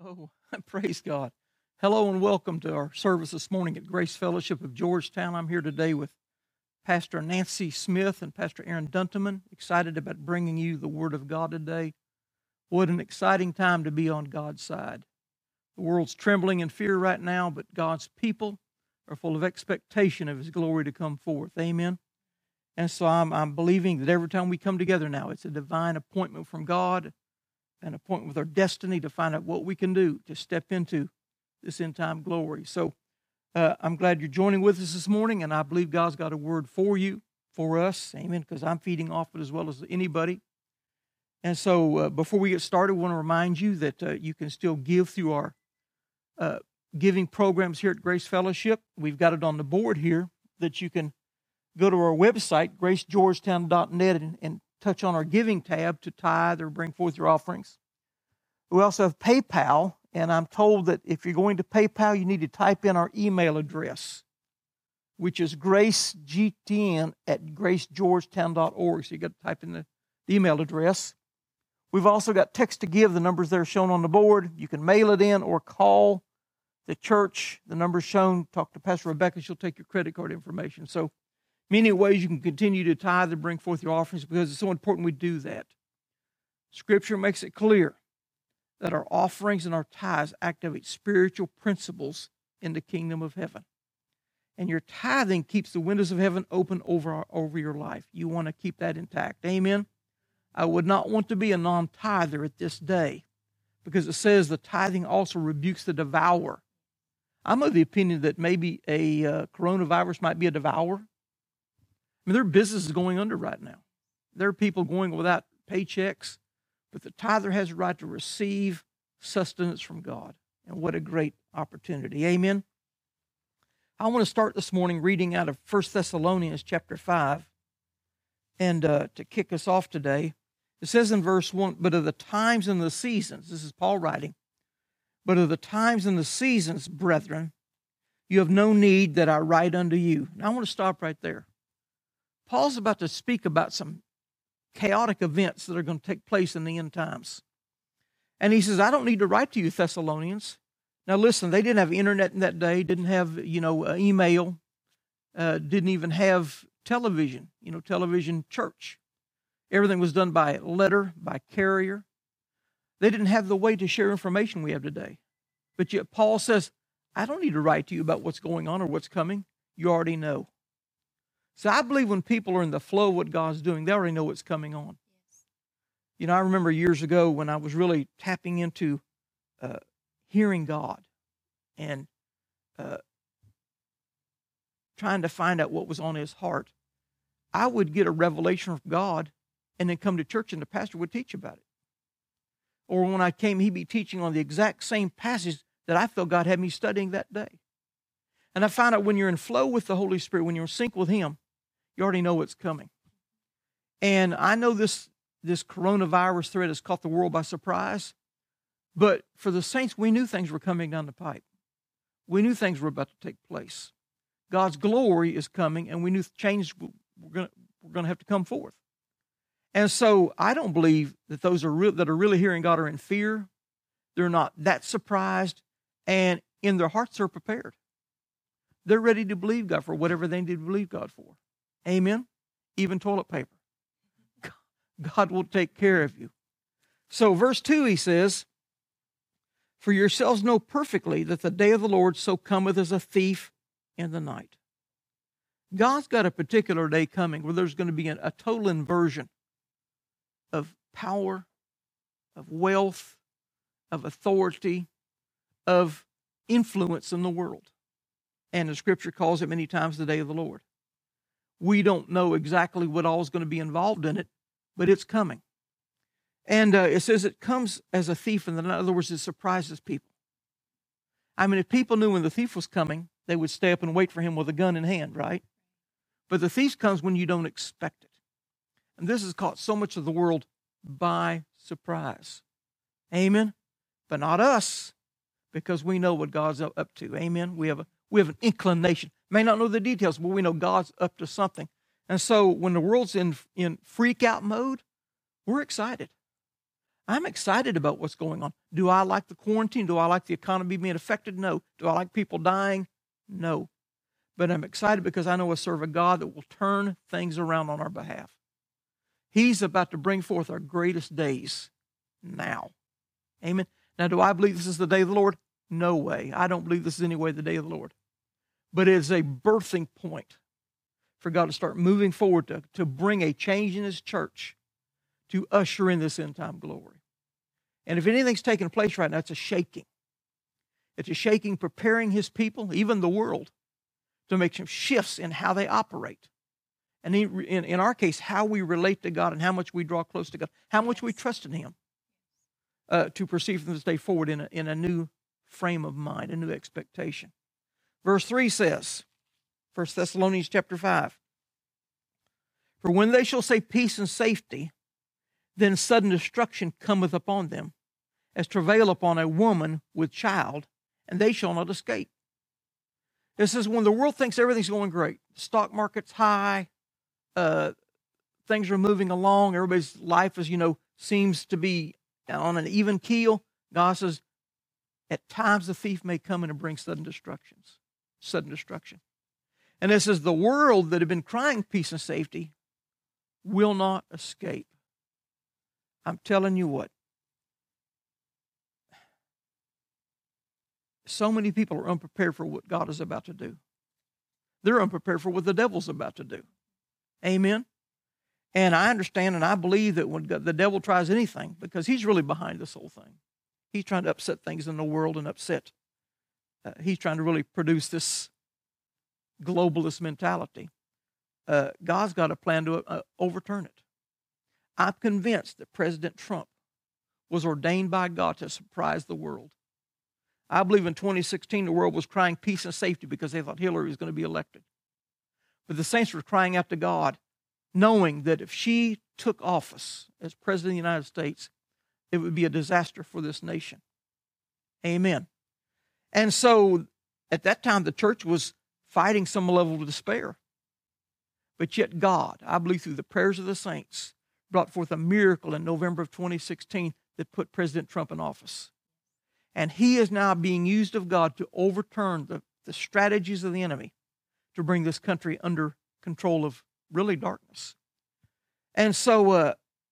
Oh, praise God. Hello and welcome to our service this morning at Grace Fellowship of Georgetown. I'm here today with Pastor Nancy Smith and Pastor Aaron Dunteman. Excited about bringing you the Word of God today. What an exciting time to be on God's side. The world's trembling in fear right now, but God's people are full of expectation of His glory to come forth. Amen. And so I'm believing that every time we come together now, it's a divine appointment from God, an appointment with our destiny to find out what we can do to step into this end-time glory. So I'm glad you're joining with us this morning, and I believe God's got a word for you, for us. Amen, because I'm feeding off it as well as anybody. And so before we get started, I want to remind you that you can still give through our giving programs here at Grace Fellowship. We've got it on the board here that you can go to our website, gracegeorgetown.net, and touch on our giving tab to tithe or bring forth your offerings. We also have PayPal, and I'm told that if you're going to PayPal, you need to type in our email address, which is gracegtn@gracegeorgetown.org. So you got to type in the email address. We've also got text to give. The numbers there are shown on the board. You can mail it in or call the church. The number's shown. Talk to Pastor Rebecca. She'll take your credit card information. So many ways you can continue to tithe and bring forth your offerings because it's so important we do that. Scripture makes it clear that our offerings and our tithes activate spiritual principles in the kingdom of heaven. And your tithing keeps the windows of heaven open over your life. You want to keep that intact. Amen? I would not want to be a non-tither at this day because it says the tithing also rebukes the devourer. I'm of the opinion that maybe a coronavirus might be a devourer. I mean, there are businesses going under right now. There are people going without paychecks, but the tither has a right to receive sustenance from God. And what a great opportunity. Amen. I want to start this morning reading out of 1 Thessalonians chapter 5. And to kick us off today, it says in verse 1, "But of the times and the seasons," this is Paul writing, "but of the times and the seasons, brethren, you have no need that I write unto you." Now I want to stop right there. Paul's about to speak about some chaotic events that are going to take place in the end times. And he says, I don't need to write to you, Thessalonians. Now listen, they didn't have internet in that day, didn't have, email, didn't even have television, television church. Everything was done by letter, by carrier. They didn't have the way to share information we have today. But yet Paul says, I don't need to write to you about what's going on or what's coming. You already know. So I believe when people are in the flow of what God's doing, they already know what's coming on. Yes. I remember years ago when I was really tapping into hearing God and trying to find out what was on His heart. I would get a revelation from God and then come to church and the pastor would teach about it. Or when I came, he'd be teaching on the exact same passage that I felt God had me studying that day. And I found out when you're in flow with the Holy Spirit, when you're in sync with Him, you already know what's coming. And I know this coronavirus threat has caught the world by surprise. But for the saints, we knew things were coming down the pipe. We knew things were about to take place. God's glory is coming, and we knew change were going to have to come forth. And so I don't believe that those that are really hearing God are in fear. They're not that surprised, and in their hearts they're prepared. They're ready to believe God for whatever they need to believe God for. Amen? Even toilet paper. God will take care of you. So verse 2, he says, "For yourselves know perfectly that the day of the Lord so cometh as a thief in the night." God's got a particular day coming where there's going to be a total inversion of power, of wealth, of authority, of influence in the world. And the Scripture calls it many times the day of the Lord. We don't know exactly what all is going to be involved in it, but it's coming. And it says it comes as a thief, and in other words, it surprises people. I mean, if people knew when the thief was coming, they would stay up and wait for him with a gun in hand, right? But the thief comes when you don't expect it. And this has caught so much of the world by surprise. Amen? But not us, because we know what God's up to. Amen? We have an inclination. May not know the details, but we know God's up to something. And so when the world's in freak out mode, we're excited. I'm excited about what's going on. Do I like the quarantine? Do I like the economy being affected? No. Do I like people dying? No. But I'm excited because I know I serve a God that will turn things around on our behalf. He's about to bring forth our greatest days now. Amen. Now, do I believe this is the day of the Lord? No way. I don't believe this is any way the day of the Lord. But it is a birthing point for God to start moving forward to bring a change in His church, to usher in this end-time glory. And if anything's taking place right now, it's a shaking. It's a shaking preparing His people, even the world, to make some shifts in how they operate. And in our case, how we relate to God and how much we draw close to God, how much we trust in Him to proceed from this day forward in a new frame of mind, a new expectation. Verse 3 says, 1 Thessalonians chapter 5, "For when they shall say peace and safety, then sudden destruction cometh upon them, as travail upon a woman with child, and they shall not escape." This is when the world thinks everything's going great. The stock market's high. Things are moving along. Everybody's life is, seems to be on an even keel. God says, at times the thief may come in and bring sudden destruction. And this is the world that had been crying peace and safety will not escape. I'm telling you what. So many people are unprepared for what God is about to do. They're unprepared for what the devil's about to do. Amen? And I understand and I believe that when the devil tries anything, because he's really behind this whole thing. He's trying to upset things in the world and he's trying to really produce this globalist mentality. God's got a plan to overturn it. I'm convinced that President Trump was ordained by God to surprise the world. I believe in 2016 the world was crying peace and safety because they thought Hillary was going to be elected. But the saints were crying out to God, knowing that if she took office as President of the United States, it would be a disaster for this nation. Amen. And so at that time the church was fighting some level of despair. But yet God, I believe through the prayers of the saints, brought forth a miracle in November of 2016 that put President Trump in office. And he is now being used of God to overturn the strategies of the enemy to bring this country under control of really darkness. And so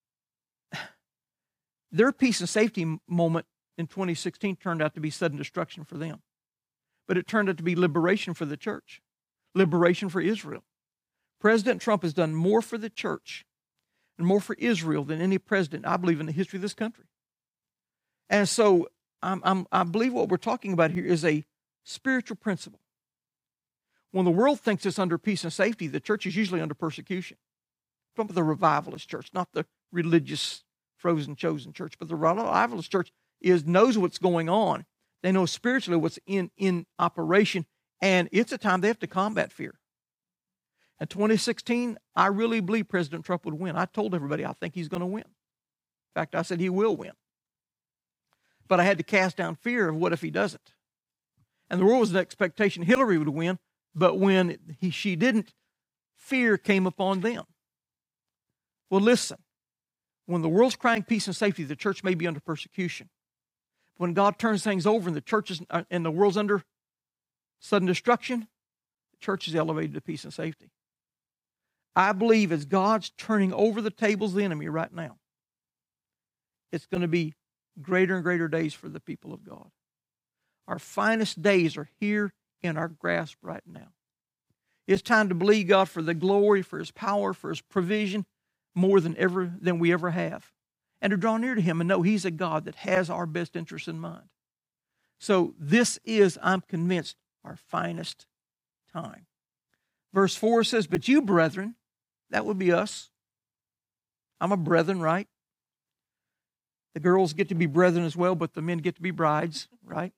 their peace and safety moment in 2016 turned out to be sudden destruction for them. But it turned out to be liberation for the church, liberation for Israel. President Trump has done more for the church and more for Israel than any president, I believe, in the history of this country. And so I believe what we're talking about here is a spiritual principle. When the world thinks it's under peace and safety, the church is usually under persecution. From the revivalist church, not the religious, frozen, chosen church, but the revivalist church knows what's going on. They know spiritually what's in operation, and it's a time they have to combat fear. In 2016, I really believe President Trump would win. I told everybody I think he's going to win. In fact, I said he will win. But I had to cast down fear of what if he doesn't. And the world was an expectation Hillary would win, but when she didn't, fear came upon them. Well, listen, when the world's crying peace and safety, the church may be under persecution. When God turns things over and the church and the world's under sudden destruction, the church is elevated to peace and safety. I believe as God's turning over the tables of the enemy right now, it's going to be greater and greater days for the people of God. Our finest days are here in our grasp right now. It's time to believe God for the glory, for His power, for His provision, more than we ever have. And to draw near to Him and know He's a God that has our best interests in mind. So this is, I'm convinced, our finest time. Verse 4 says, "But you, brethren," that would be us. I'm a brethren, right? The girls get to be brethren as well, but the men get to be brides, right?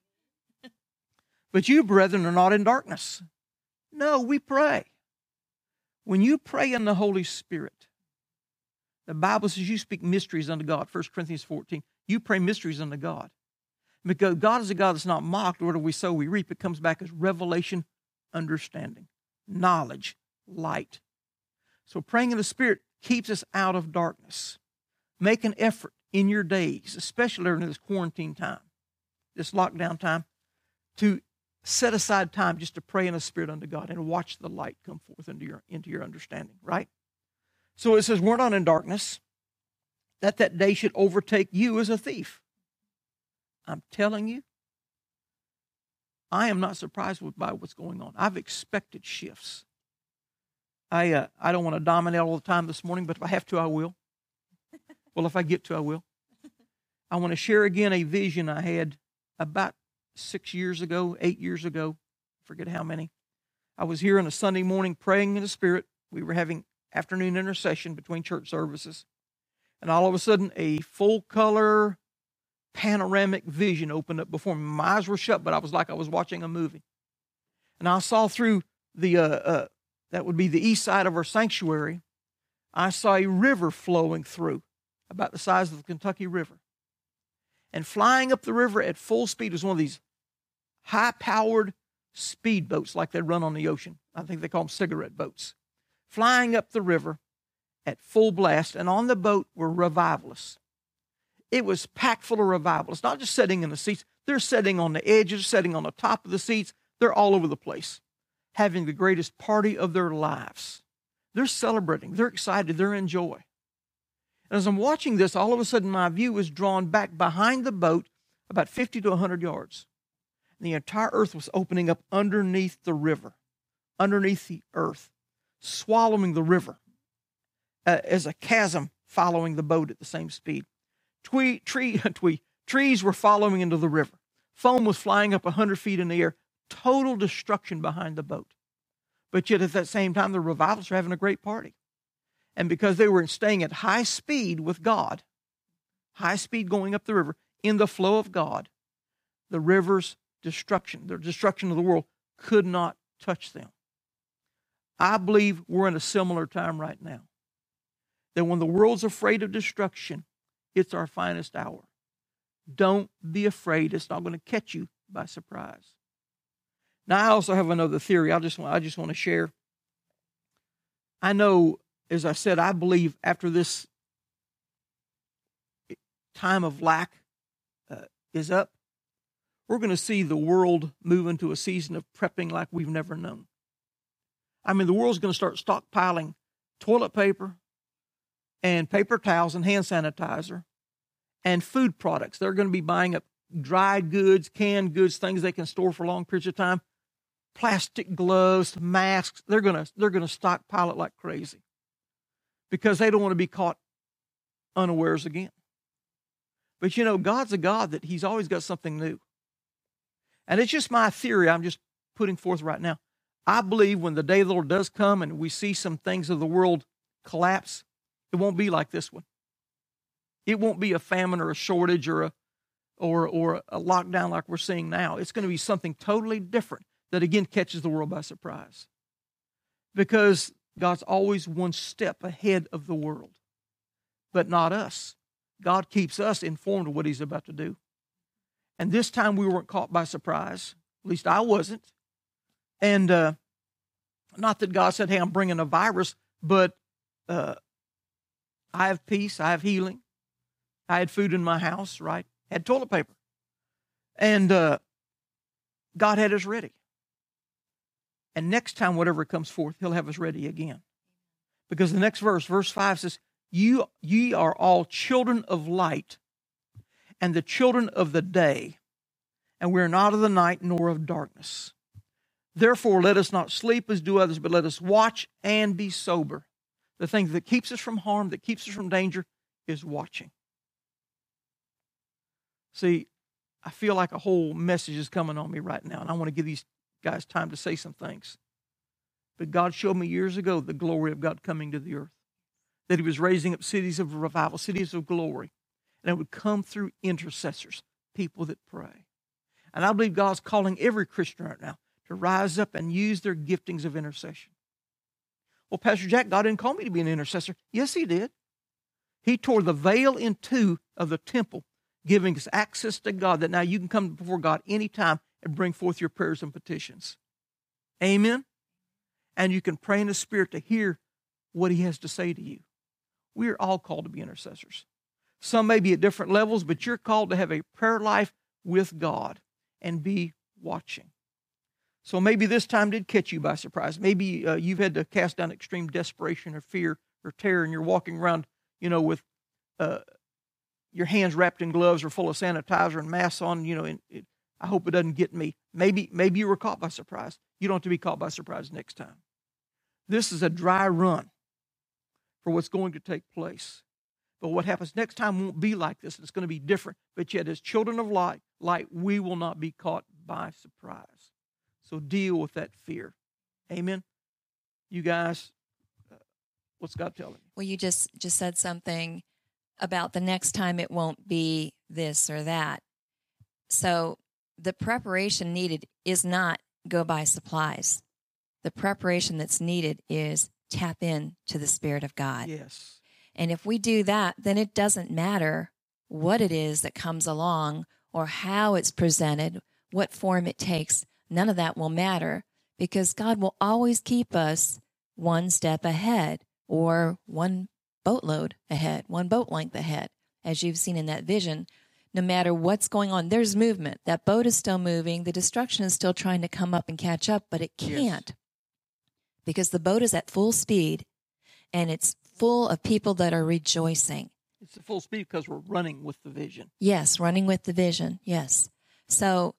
"But you, brethren, are not in darkness." No, we pray. When you pray in the Holy Spirit, the Bible says you speak mysteries unto God. 1 Corinthians 14. You pray mysteries unto God. Because God is a God that's not mocked. Where do we sow, we reap. It comes back as revelation, understanding, knowledge, light. So praying in the Spirit keeps us out of darkness. Make an effort in your days, especially during this quarantine time, this lockdown time, to set aside time just to pray in the Spirit unto God and watch the light come forth into your understanding, right? So it says, we're not in darkness, that day should overtake you as a thief. I'm telling you, I am not surprised by what's going on. I've expected shifts. I don't want to dominate all the time this morning, but if I have to, I will. Well, if I get to, I will. I want to share again a vision I had about 8 years ago, forget how many. I was here on a Sunday morning praying in the Spirit. We were having afternoon intercession between church services. And all of a sudden, a full-color panoramic vision opened up before me. My eyes were shut, but I was like I was watching a movie. And I saw through the, that would be the east side of our sanctuary, I saw a river flowing through, about the size of the Kentucky River. And flying up the river at full speed was one of these high-powered speedboats like they run on the ocean. I think they call them cigarette boats. Flying up the river at full blast, and on the boat were revivalists. It was packed full of revivalists, not just sitting in the seats. They're sitting on the edges, sitting on the top of the seats. They're all over the place, having the greatest party of their lives. They're celebrating. They're excited. They're in joy. And as I'm watching this, all of a sudden my view was drawn back behind the boat about 50 to 100 yards. And the entire earth was opening up underneath the river, underneath the earth, swallowing the river as a chasm following the boat at the same speed. Trees were following into the river. Foam was flying up 100 feet in the air. Total destruction behind the boat. But yet at that same time, the revivalists were having a great party. And because they were staying at high speed with God, high speed going up the river, in the flow of God, the river's destruction, the destruction of the world, could not touch them. I believe we're in a similar time right now. That when the world's afraid of destruction, it's our finest hour. Don't be afraid. It's not going to catch you by surprise. Now, I also have another theory I just want to share. I know, as I said, I believe after this time of lack is up, we're going to see the world move into a season of prepping like we've never known. I mean, the world's going to start stockpiling toilet paper and paper towels and hand sanitizer and food products. They're going to be buying up dried goods, canned goods, things they can store for long periods of time, plastic gloves, masks. They're going to stockpile it like crazy because they don't want to be caught unawares again. But you know, God's a God that He's always got something new. And it's just my theory I'm just putting forth right now. I believe when the day of the Lord does come and we see some things of the world collapse, it won't be like this one. It won't be a famine or a shortage or a lockdown like we're seeing now. It's going to be something totally different that again catches the world by surprise. Because God's always one step ahead of the world, but not us. God keeps us informed of what He's about to do. And this time we weren't caught by surprise. At least I wasn't. And not that God said, hey, I'm bringing a virus, but I have peace, I have healing. I had food in my house, right? Had toilet paper. And God had us ready. And next time, whatever comes forth, He'll have us ready again. Because the next verse 5 says, Ye are all children of light and the children of the day, and we are not of the night nor of darkness. Therefore, let us not sleep as do others, but let us watch and be sober. The thing that keeps us from harm, that keeps us from danger, is watching. See, I feel like a whole message is coming on me right now, and I want to give these guys time to say some things. But God showed me years ago the glory of God coming to the earth, that He was raising up cities of revival, cities of glory, and it would come through intercessors, people that pray. And I believe God's calling every Christian right now to rise up and use their giftings of intercession. Well, Pastor Jack, God didn't call me to be an intercessor. Yes, He did. He tore the veil in two of the temple, giving us access to God, that now you can come before God anytime and bring forth your prayers and petitions. Amen? And you can pray in the Spirit to hear what He has to say to you. We are all called to be intercessors. Some may be at different levels, but you're called to have a prayer life with God and be watching. So maybe this time did catch you by surprise. Maybe you've had to cast down extreme desperation or fear or terror, and you're walking around, with your hands wrapped in gloves or full of sanitizer and masks on. I hope it doesn't get me. Maybe you were caught by surprise. You don't have to be caught by surprise next time. This is a dry run for what's going to take place. But what happens next time won't be like this. It's going to be different. But yet, as children of light, we will not be caught by surprise. So deal with that fear. Amen? You guys, what's God telling you? Well, you just said something about the next time it won't be this or that. So the preparation needed is not go buy supplies. The preparation that's needed is tap in to the Spirit of God. Yes. And if we do that, then it doesn't matter what it is that comes along or how it's presented, what form it takes. None of that will matter because God will always keep us one step ahead or one boatload ahead, one boat length ahead, as you've seen in that vision. No matter what's going on, there's movement. That boat is still moving. The destruction is still trying to come up and catch up, but it can't because the boat is at full speed and it's full of people that are rejoicing. It's at full speed because we're running with the vision. Yes, running with the vision. Yes. So,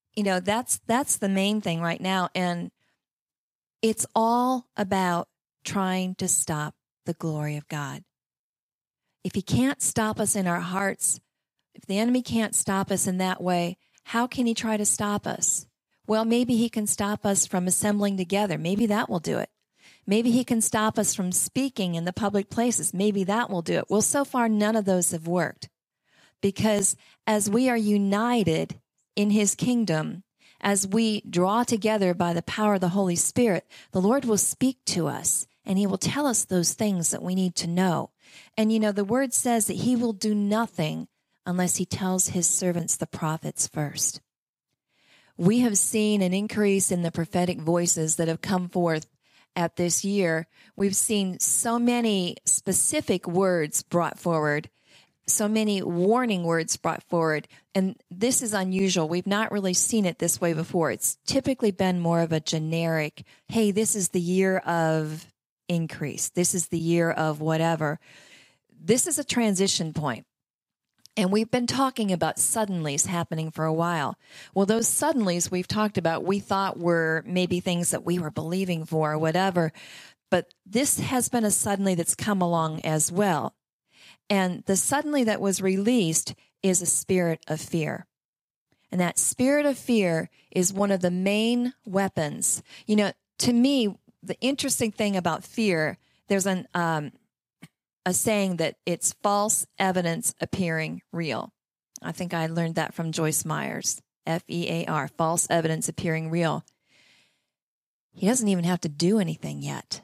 that's the main thing right now. And it's all about trying to stop the glory of God. If he can't stop us in our hearts, if the enemy can't stop us in that way, how can he try to stop us? Well, maybe he can stop us from assembling together. Maybe that will do it. Maybe he can stop us from speaking in the public places. Maybe that will do it. Well, so far, none of those have worked because as we are united in his kingdom, as we draw together by the power of the Holy Spirit, the Lord will speak to us and he will tell us those things that we need to know. And, the word says that he will do nothing unless he tells his servants, the prophets, first. We have seen an increase in the prophetic voices that have come forth at this year. We've seen so many specific words brought forward, so many warning words brought forward, and this is unusual. We've not really seen it this way before. It's typically been more of a generic, hey, this is the year of increase. This is the year of whatever. This is a transition point. And we've been talking about suddenlies happening for a while. Well, those suddenlies we've talked about, we thought were maybe things that we were believing for or whatever. But this has been a suddenly that's come along as well. And the suddenly that was released is a spirit of fear. And that spirit of fear is one of the main weapons. To me, the interesting thing about fear, there's a saying that it's false evidence appearing real. I think I learned that from Joyce Myers, F-E-A-R, false evidence appearing real. He doesn't even have to do anything yet.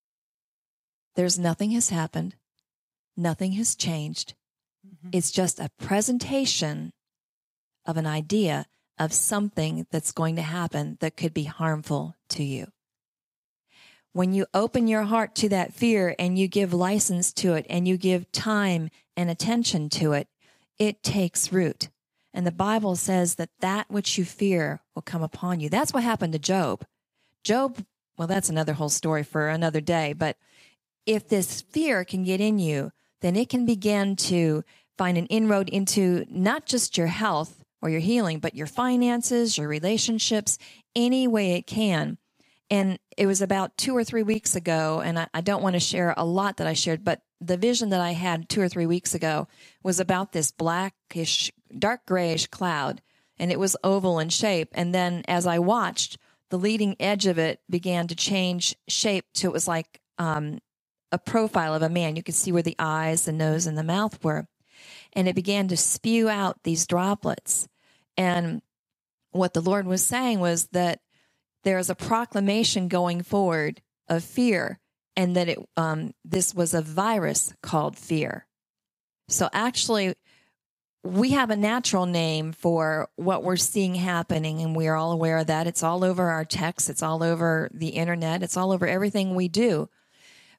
Nothing has happened. Nothing has changed. Mm-hmm. It's just a presentation of an idea of something that's going to happen that could be harmful to you. When you open your heart to that fear and you give license to it and you give time and attention to it, it takes root. And the Bible says that which you fear will come upon you. That's what happened to Job. Well, that's another whole story for another day. But if this fear can get in you, then it can begin to find an inroad into not just your health or your healing, but your finances, your relationships, any way it can. And it was about 2 or 3 weeks ago, and I don't want to share a lot that I shared, but the vision that I had 2 or 3 weeks ago was about this blackish, dark grayish cloud, and it was oval in shape. And then as I watched, the leading edge of it began to change shape to it was like a profile of a man. You could see where the eyes, the nose, and the mouth were. And it began to spew out these droplets. And what the Lord was saying was that there is a proclamation going forward of fear, and that this was a virus called fear. So actually, we have a natural name for what we're seeing happening, and we are all aware of that. It's all over our texts. It's all over the internet. It's all over everything we do.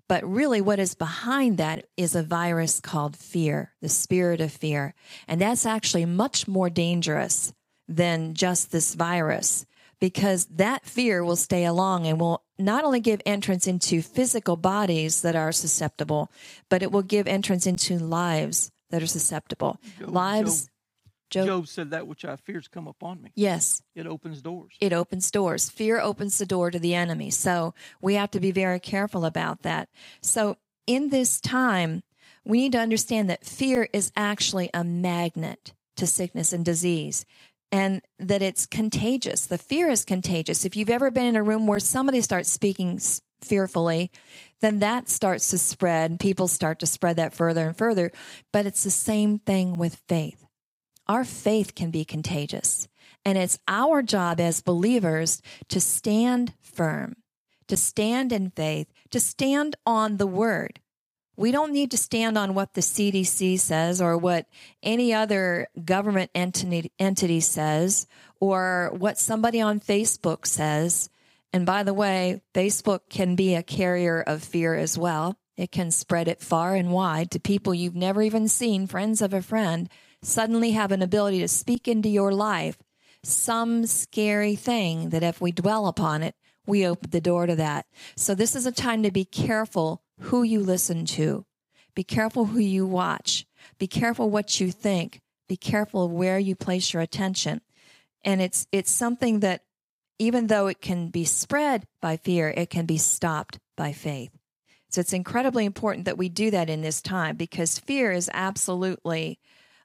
But really what is behind that is a virus called fear, the spirit of fear. And that's actually much more dangerous than just this virus, because that fear will stay along and will not only give entrance into physical bodies that are susceptible, but it will give entrance into lives that are susceptible. Job said, that which I fears come upon me. Yes. It opens doors. It opens doors. Fear opens the door to the enemy. So we have to be very careful about that. So in this time, we need to understand that fear is actually a magnet to sickness and disease, and that it's contagious. The fear is contagious. If you've ever been in a room where somebody starts speaking fearfully, then that starts to spread. People start to spread that further and further. But it's the same thing with faith. Our faith can be contagious, and it's our job as believers to stand firm, to stand in faith, to stand on the word. We don't need to stand on what the CDC says or what any other government entity says or what somebody on Facebook says. And by the way, Facebook can be a carrier of fear as well. It can spread it far and wide to people you've never even seen, friends of a friend, suddenly have an ability to speak into your life some scary thing that if we dwell upon it, we open the door to that. So this is a time to be careful who you listen to. Be careful who you watch. Be careful what you think. Be careful of where you place your attention. And it's something that even though it can be spread by fear, it can be stopped by faith. So it's incredibly important that we do that in this time, because fear is absolutely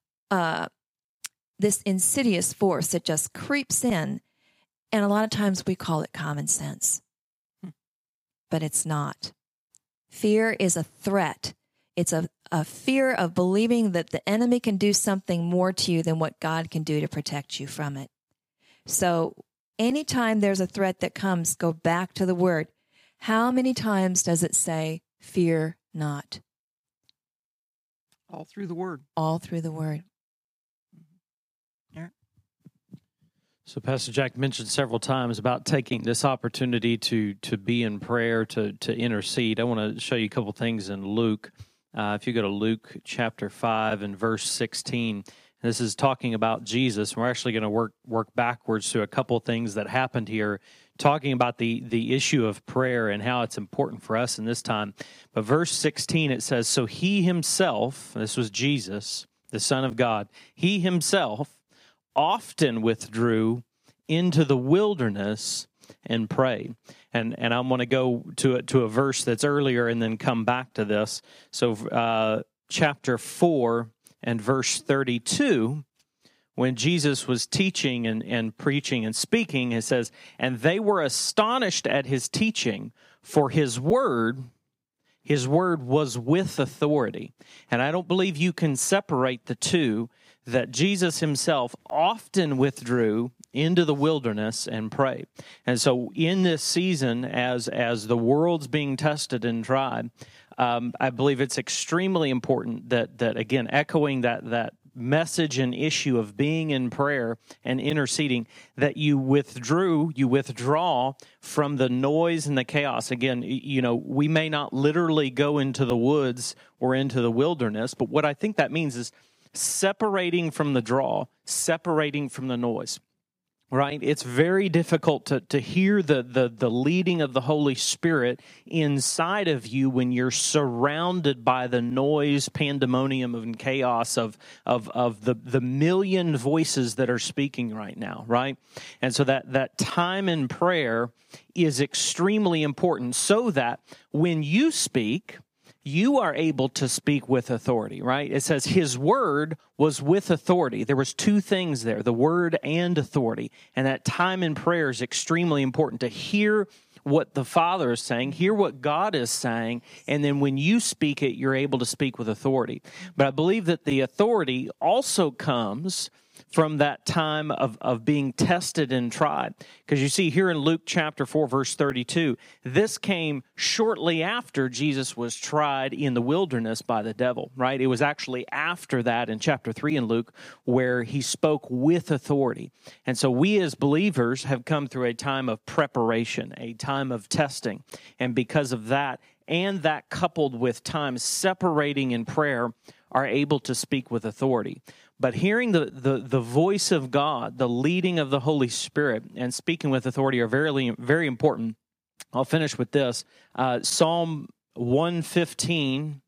this insidious force that just creeps in. And a lot of times we call it common sense, but it's not. Fear is a threat. It's a fear of believing that the enemy can do something more to you than what God can do to protect you from it. So anytime there's a threat that comes, go back to the word. How many times does it say, fear not? All through the word. All through the word. So Pastor Jack mentioned several times about taking this opportunity to be in prayer, to intercede. I want to show you a couple things in Luke. If you go to Luke chapter 5 and verse 16, this is talking about Jesus. We're actually going to work backwards to a couple things that happened here, talking about the issue of prayer and how it's important for us in this time. But verse 16, it says, so he himself, this was Jesus, the Son of God, he himself often withdrew into the wilderness and prayed. And I'm going to go to a verse that's earlier and then come back to this. So chapter 4 and verse 32, when Jesus was teaching and preaching and speaking, it says, and they were astonished at his teaching, for his word was with authority. And I don't believe you can separate the two, that Jesus himself often withdrew into the wilderness and prayed. And so in this season, as the world's being tested and tried, I believe it's extremely important that again, echoing that message and issue of being in prayer and interceding, that you withdraw from the noise and the chaos. Again, we may not literally go into the woods or into the wilderness, but what I think that means is separating from the draw, separating from the noise, right? It's very difficult to hear the leading of the Holy Spirit inside of you when you're surrounded by the noise, pandemonium, and chaos of the million voices that are speaking right now, right? And so that time in prayer is extremely important, so that when you speak, you are able to speak with authority, right? It says his word was with authority. There was two things there, the word and authority. And that time in prayer is extremely important, to hear what the Father is saying, hear what God is saying, and then when you speak it, you're able to speak with authority. But I believe that the authority also comes from that time of being tested and tried. Because you see here in Luke chapter 4, verse 32, this came shortly after Jesus was tried in the wilderness by the devil, right? It was actually after that in chapter 3 in Luke where he spoke with authority. And so we as believers have come through a time of preparation, a time of testing. And because of that, and that coupled with time separating in prayer are able to speak with authority. But hearing the voice of God, the leading of the Holy Spirit, and speaking with authority are very, very important. I'll finish with this. Psalm 115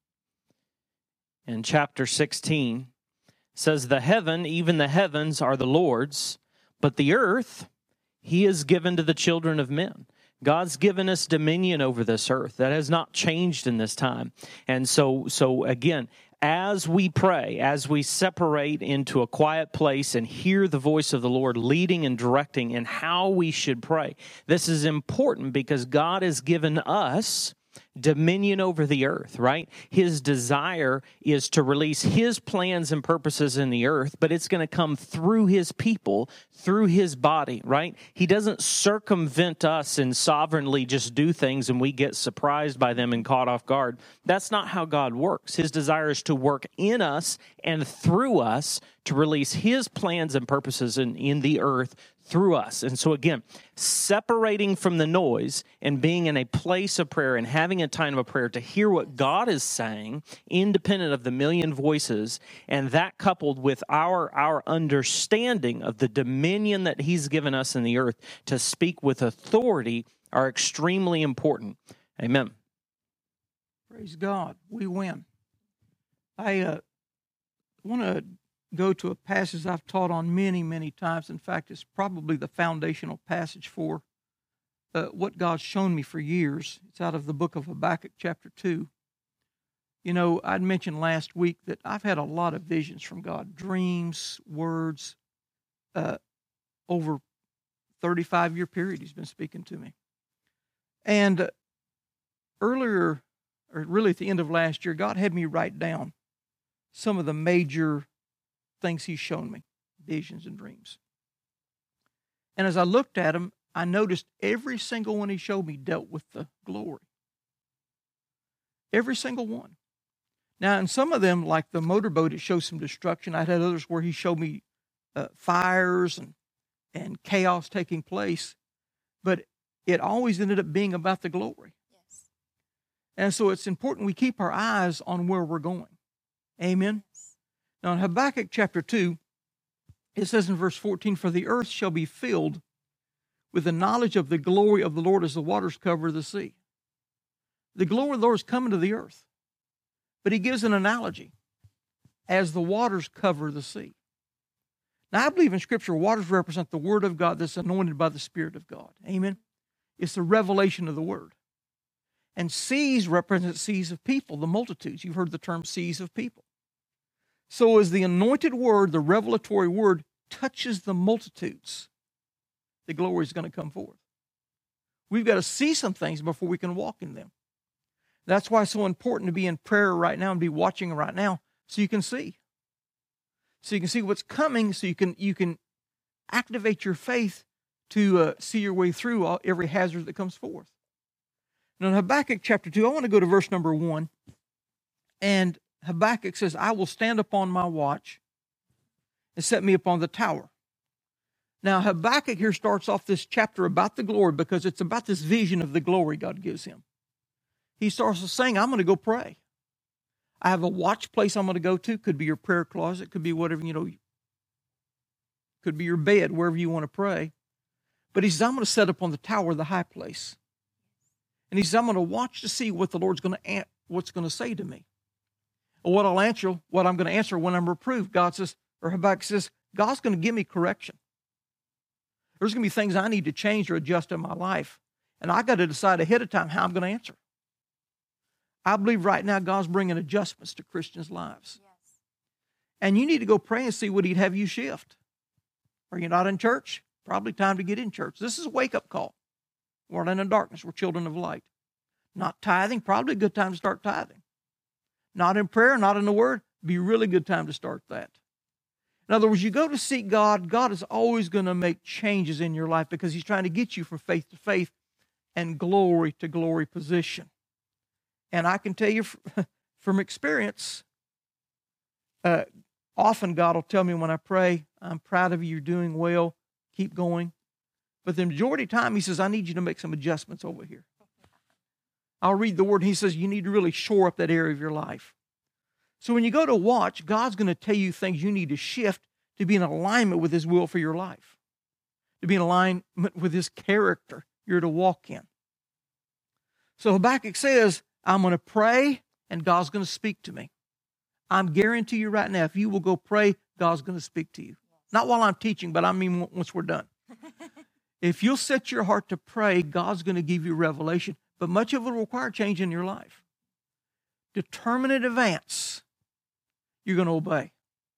in chapter 16 says, "The heaven, even the heavens, are the Lord's, but the earth He has given to the children of men." God's given us dominion over this earth. That has not changed in this time. And so again, as we pray, as we separate into a quiet place and hear the voice of the Lord leading and directing in how we should pray, this is important because God has given us dominion over the earth, right? His desire is to release His plans and purposes in the earth, but it's going to come through His people, through His body, right? He doesn't circumvent us and sovereignly just do things and we get surprised by them and caught off guard. That's not how God works. His desire is to work in us and through us to release His plans and purposes in the earth through us. And so again, separating from the noise and being in a place of prayer and having a time of prayer to hear what God is saying, independent of the million voices, and that coupled with our understanding of the dominion that He's given us in the earth to speak with authority are extremely important. Amen. Praise God. We win. I want to go to a passage I've taught on many, many times. In fact, it's probably the foundational passage for what God's shown me for years. It's out of the book of Habakkuk, chapter 2. You know, I'd mentioned last week that I've had a lot of visions from God, dreams, words, over 35-year period He's been speaking to me. And earlier, or really at the end of last year, God had me write down some of the major things He's shown me, visions and dreams. And as I looked at them, I noticed every single one He showed me dealt with the glory. Every single one. Now, in some of them, like the motorboat, it shows some destruction. I'd had others where He showed me fires and chaos taking place. But it always ended up being about the glory. Yes. And so it's important we keep our eyes on where we're going. Amen? Yes. Now, in Habakkuk chapter 2, it says in verse 14, "For the earth shall be filled with the knowledge of the glory of the Lord as the waters cover the sea." The glory of the Lord is coming to the earth. But He gives an analogy, as the waters cover the sea. Now, I believe in Scripture, waters represent the Word of God that's anointed by the Spirit of God. Amen? It's the revelation of the Word. And seas represent seas of people, the multitudes. You've heard the term seas of people. So as the anointed Word, the revelatory Word, touches the multitudes, the glory is going to come forth. We've got to see some things before we can walk in them. That's why it's so important to be in prayer right now and be watching right now so you can see. So you can see what's coming, so you can activate your faith to see your way through every hazard that comes forth. Now in Habakkuk chapter 2, I want to go to verse number 1. And Habakkuk says, "I will stand upon my watch and set me upon the tower." Now, Habakkuk here starts off this chapter about the glory because it's about this vision of the glory God gives him. He starts saying, I'm going to go pray. I have a watch place I'm going to go to. Could be your prayer closet. Could be whatever, could be your bed, wherever you want to pray. But he says, I'm going to set up on the tower, the high place. And he says, I'm going to watch to see what the Lord's what's going to say to me. Or what I'm going to answer when I'm reproved. God says, or Habakkuk says, God's going to give me correction. There's going to be things I need to change or adjust in my life. And I got to decide ahead of time how I'm going to answer. I believe right now God's bringing adjustments to Christians' lives. Yes. And you need to go pray and see what He'd have you shift. Are you not in church? Probably time to get in church. This is a wake-up call. We're not in darkness. We're children of light. Not tithing, probably a good time to start tithing. Not in prayer, not in the Word, be a really good time to start that. In other words, you go to seek God, God is always going to make changes in your life because He's trying to get you from faith to faith and glory to glory position. And I can tell you from experience, often God will tell me when I pray, I'm proud of you, you're doing well, keep going. But the majority of the time He says, I need you to make some adjustments over here. I'll read the word, and he says you need to really shore up that area of your life. So when you go to watch, God's going to tell you things you need to shift to be in alignment with his will for your life, to be in alignment with his character you're to walk in. So Habakkuk says, I'm going to pray, and God's going to speak to me. I'm guarantee you right now, if you will go pray, God's going to speak to you. Not while I'm teaching, but I mean once we're done. If you'll set your heart to pray, God's going to give you revelation, but much of it will require change in your life. Determine in advance you're going to obey.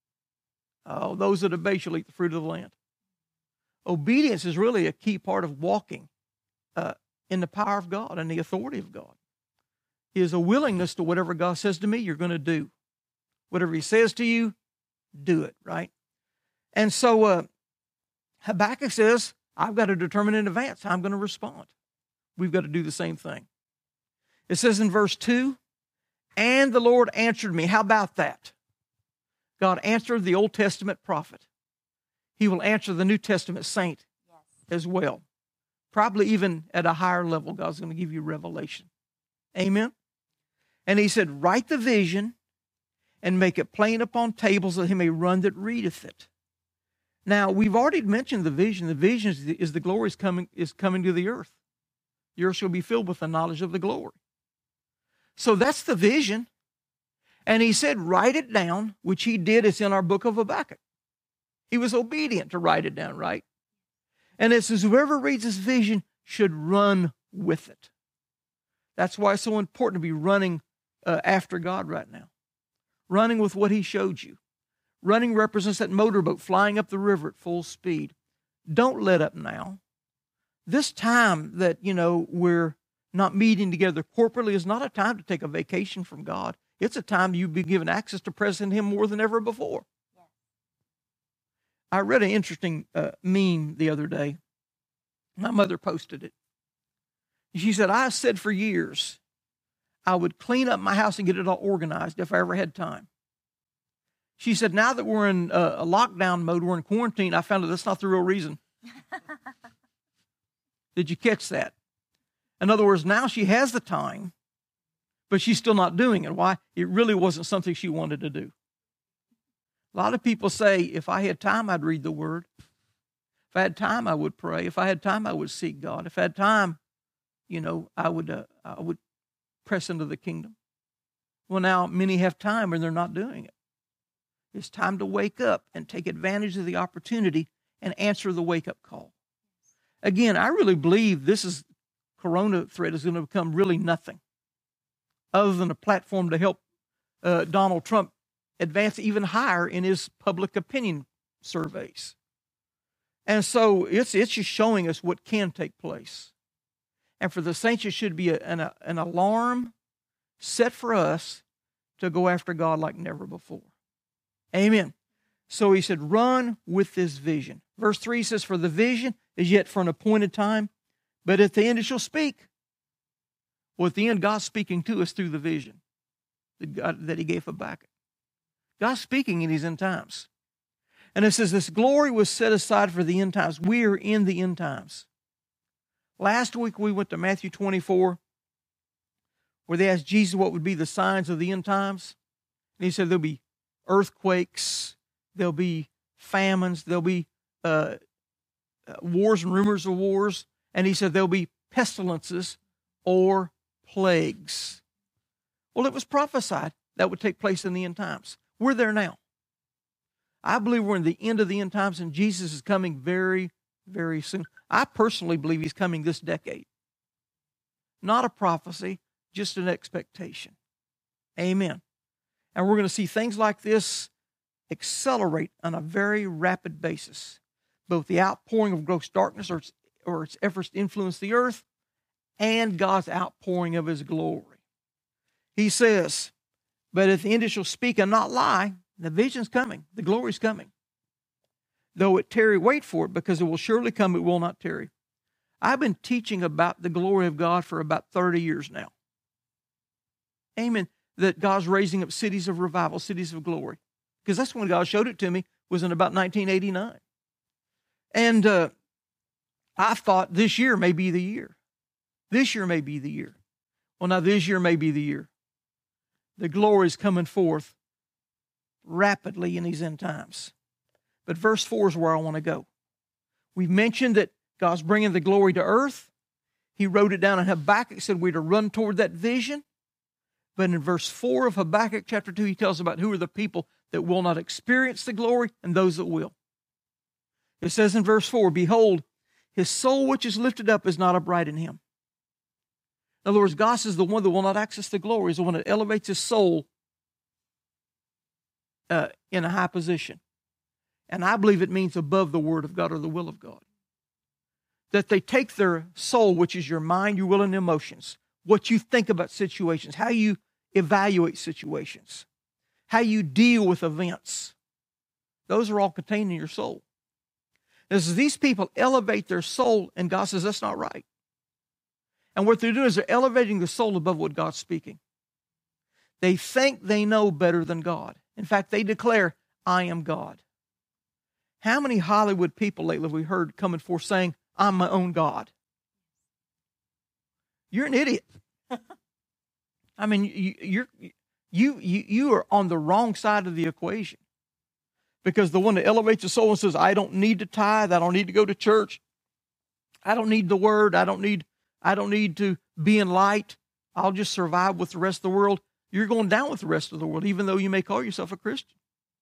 Oh, those that obey shall eat the fruit of the land. Obedience is really a key part of walking in the power of God and the authority of God. Is a willingness to whatever God says to me, you're going to do. Whatever he says to you, do it, right? And so Habakkuk says, I've got to determine in advance how I'm going to respond. We've got to do the same thing. It says in verse 2, and the Lord answered me. How about that? God answered the Old Testament prophet. He will answer the New Testament saint as well. Probably even at a higher level, God's going to give you revelation. Amen? And he said, write the vision and make it plain upon tables that he may run that readeth it. Now, we've already mentioned the vision. The vision is the glory is coming to the earth. The earth shall be filled with the knowledge of the glory. So that's the vision. And he said, write it down, which he did. It's in our book of Habakkuk. He was obedient to write it down, right? And it says, whoever reads this vision should run with it. That's why it's so important to be running after God right now. Running with what he showed you. Running represents that motorboat flying up the river at full speed. Don't let up now. This time that, we're not meeting together corporately is not a time to take a vacation from God. It's a time you've been given access to present him more than ever before. Yeah. I read an interesting meme the other day. My mother posted it. She said, I said for years I would clean up my house and get it all organized if I ever had time. She said, now that we're in a lockdown mode, we're in quarantine, I found out that's not the real reason. Did you catch that? In other words, now she has the time, but she's still not doing it. Why? It really wasn't something she wanted to do. A lot of people say, if I had time, I'd read the Word. If I had time, I would pray. If I had time, I would seek God. If I had time, I would press into the kingdom. Well, now many have time and they're not doing it. It's time to wake up and take advantage of the opportunity and answer the wake-up call. Again, I really believe corona threat is going to become really nothing other than a platform to help Donald Trump advance even higher in his public opinion surveys. And so it's just showing us what can take place. And for the saints, it should be an alarm set for us to go after God like never before. Amen. So he said, run with this vision. Verse 3 says, for the vision is yet for an appointed time, but at the end it shall speak. Well, at the end, God's speaking to us through the vision that he gave Habakkuk. God's speaking in these end times. And it says, this glory was set aside for the end times. We are in the end times. Last week we went to Matthew 24, where they asked Jesus what would be the signs of the end times. And he said there'll be earthquakes, there'll be famines, there'll be wars and rumors of wars. And he said there'll be pestilences or plagues. Well, it was prophesied that would take place in the end times. We're there now. I believe we're in the end of the end times, and Jesus is coming very, very soon. I personally believe he's coming this decade. Not a prophecy, just an expectation. Amen. And we're going to see things like this accelerate on a very rapid basis. Both the outpouring of gross darkness or its efforts to influence the earth and God's outpouring of his glory. He says, but at the end it shall speak and not lie. The vision's coming. The glory's coming. Though it tarry, wait for it, because it will surely come, it will not tarry. I've been teaching about the glory of God for about 30 years now. Amen. That God's raising up cities of revival, cities of glory. Because that's when God showed it to me, was in about 1989. And I thought this year may be the year. This year may be the year. Well, now this year may be the year. The glory is coming forth rapidly in these end times. But verse 4 is where I want to go. We've mentioned that God's bringing the glory to earth. He wrote it down in Habakkuk, said we're to run toward that vision. But in verse 4 of Habakkuk chapter 2, he tells about who are the people that will not experience the glory and those that will. It says in verse 4, behold, his soul which is lifted up is not upright in him. In other words, God is the one that will not access the glory, is the one that elevates his soul in a high position. And I believe it means above the word of God or the will of God. That they take their soul, which is your mind, your will, and emotions, what you think about situations, how you evaluate situations, how you deal with events. Those are all contained in your soul. As these people elevate their soul, and God says that's not right. And what they're doing is they're elevating the soul above what God's speaking. They think they know better than God. In fact, they declare, I am God. How many Hollywood people lately have we heard coming forth saying, I'm my own God? You're an idiot. I mean, you are on the wrong side of the equation. Because the one that elevates the soul and says, I don't need to tithe, I don't need to go to church, I don't need the word, I don't need to be in light, I'll just survive with the rest of the world. You're going down with the rest of the world, even though you may call yourself a Christian.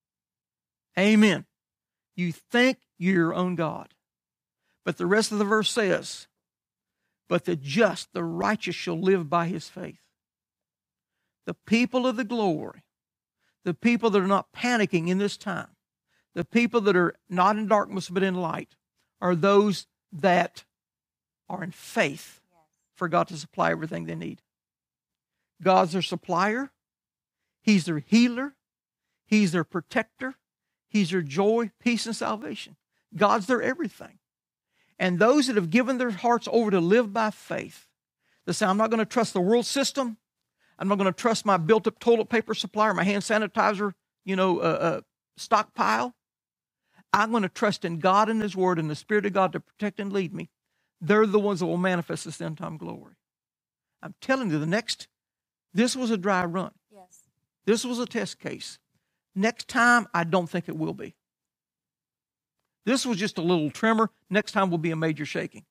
Amen. You think you're your own God. But the rest of the verse says, but the just, the righteous shall live by his faith. The people of the glory, the people that are not panicking in this time, the people that are not in darkness but in light, are those that are in faith for God to supply everything they need. God's their supplier. He's their healer. He's their protector. He's their joy, peace, and salvation. God's their everything. And those that have given their hearts over to live by faith, they say, I'm not going to trust the world system. I'm not going to trust my built-up toilet paper supply or my hand sanitizer, stockpile. I'm going to trust in God and His Word and the Spirit of God to protect and lead me. They're the ones that will manifest this end-time glory. I'm telling you, this was a dry run. Yes. This was a test case. Next time, I don't think it will be. This was just a little tremor. Next time will be a major shaking.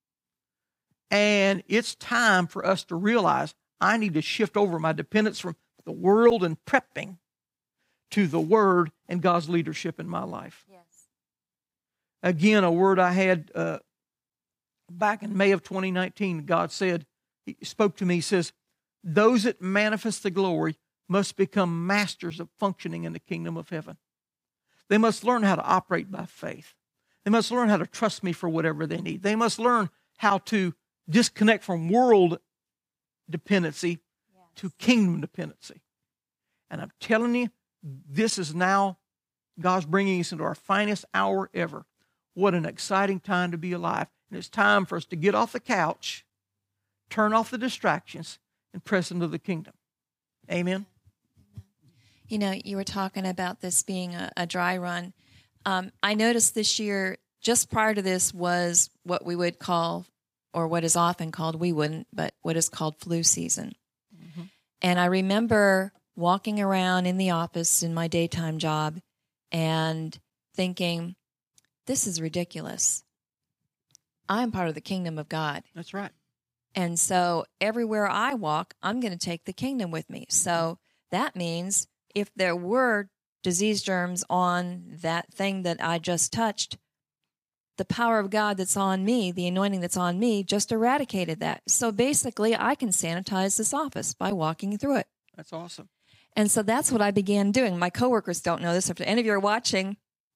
And it's time for us to realize I need to shift over my dependence from the world and prepping to the Word and God's leadership in my life. Yes. Again, a word I had back in May of 2019, God said, He spoke to me, He says, those that manifest the glory must become masters of functioning in the kingdom of heaven. They must learn how to operate by faith. They must learn how to trust me for whatever they need. They must learn how to disconnect from world dependency to kingdom dependency. And I'm telling you, this is now, God's bringing us into our finest hour ever. What an exciting time to be alive. And it's time for us to get off the couch, turn off the distractions, and press into the kingdom. Amen. You know, you were talking about this being a dry run. I noticed this year, just prior to this, was what we would call, or what is often called, we wouldn't, but what is called flu season. Mm-hmm. And I remember walking around in the office in my daytime job and thinking, this is ridiculous. I'm part of the kingdom of God. That's right. And so everywhere I walk, I'm going to take the kingdom with me. So that means if there were disease germs on that thing that I just touched, the power of God that's on me, the anointing that's on me, just eradicated that. So basically, I can sanitize this office by walking through it. That's awesome. And so that's what I began doing. My coworkers don't know this. If any of you are watching,